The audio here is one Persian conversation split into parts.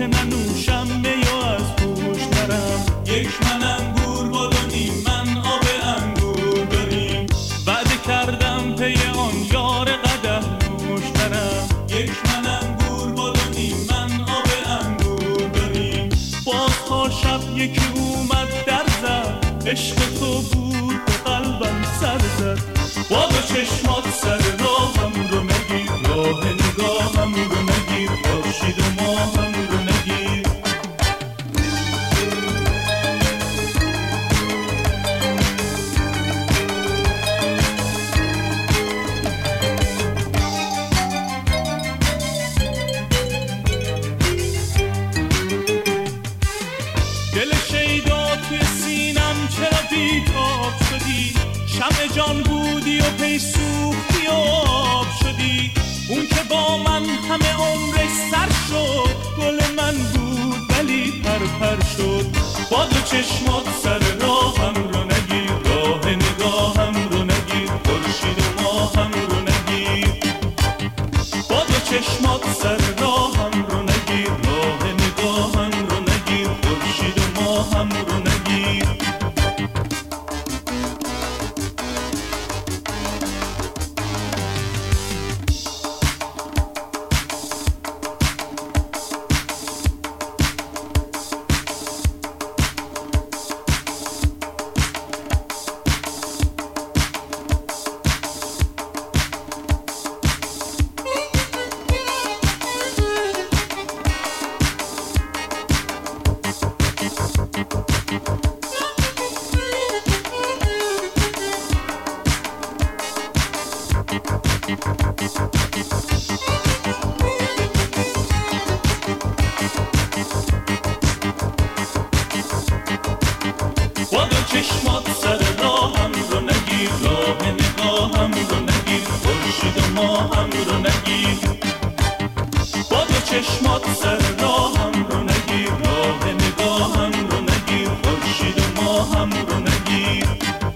ننوشم میو از هوش نرم. یک من انگور بادونیم من آب انگور داریم. وعده کردم پی آن یار قدح نوش نرم. یک من انگور بادونیم من آب انگور داریم. باز تا شب یکی اومد در زد، عشق تو بود به قلبم سر زد. با دو چشمات سر راهم رو نگیر، راه نگاهم رو نگیر، خورشید و ماهم رو نگیر. دل شیدا توی سینم چرا بیتاب شدی؟ شمع جان بودی و پی سوختی و آب شدی. اون که با من همه عمرش سر شد، گل من بود ولی پرپر شد. با دو چشمات سر راهم رو نگیر، راه نگاهم رو نگیر، خورشید و ماهم رو نگیر. با دو چشمات سر راهم رو نگیر، راه نگاهم رو نگیر، خورشید و ماهم رو نگیر. با دو چشمات سر راهم رو نگیر، راه نگاهم رو نگیر، خورشید و ماهم رو نگیر. با دو چشمات سر راهم رو نگیر، راه نگاهم رو نگیر، خورشید و ماهم رو نگیر.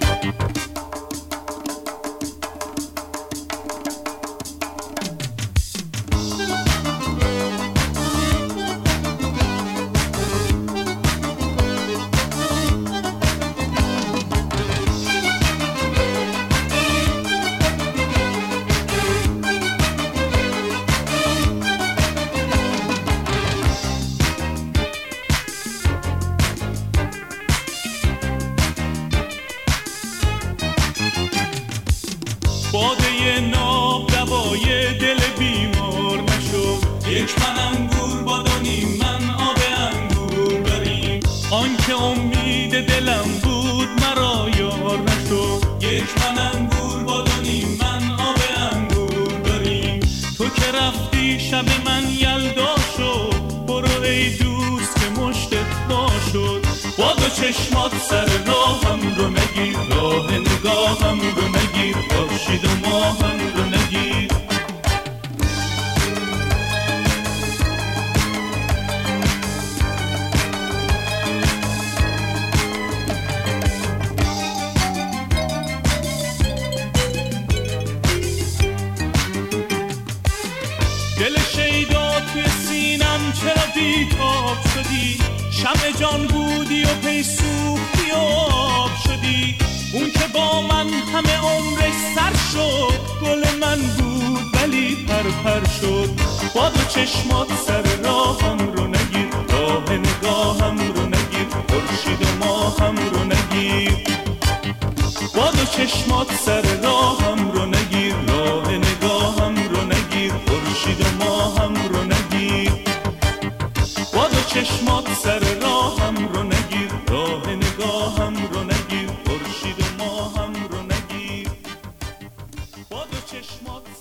باده ناب دوای دل بیمار نشد. یک من انگور بادونیم من آب انگور داریم. آن که امید دلم بود مرا یار نشد. یک من انگور بادونیم من آب انگور داریم. تو که رفتی شب من یلدا شد، برو ای دوست که مشتت وا شد. با دو چشمات سر راهم رو نگیر، راه نگاهم رو نگیر، خورشید و ماهم رو نگیر. دل شیدا توی سینم چرا بیتاب شدی؟ شمع جان بودی و پی سوختی و آب شدی. اون که با من همه عمرش سر شد، گل من بود ولی پرپر شد. با دو چشمات سر راهم رو نگیر، راه نگاهم رو نگیر، خورشید و ماهم رو نگیر. با دو چشمات سر راهم رو نگیر، راه نگاهم رو نگیر، خورشید و ماهم رو نگیر. با دو چشمات سر راهم رو نگیر، راه نگاهم رو نگیر، خورشید و ماهم رو نگیر. با دو چشمات